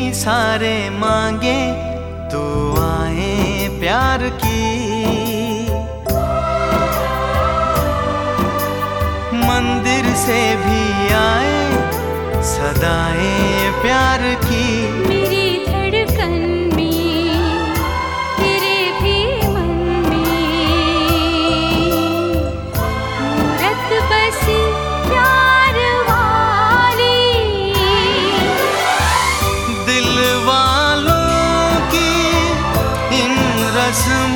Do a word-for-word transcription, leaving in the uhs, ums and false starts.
सारे मांगे दुआएं प्यार की। मंदिर से भी आए सदाएं प्यार की। मेरी धड़कन में तेरे भी मन में मूरत बसी प्यार वाली। दिल वालों की इन रस्म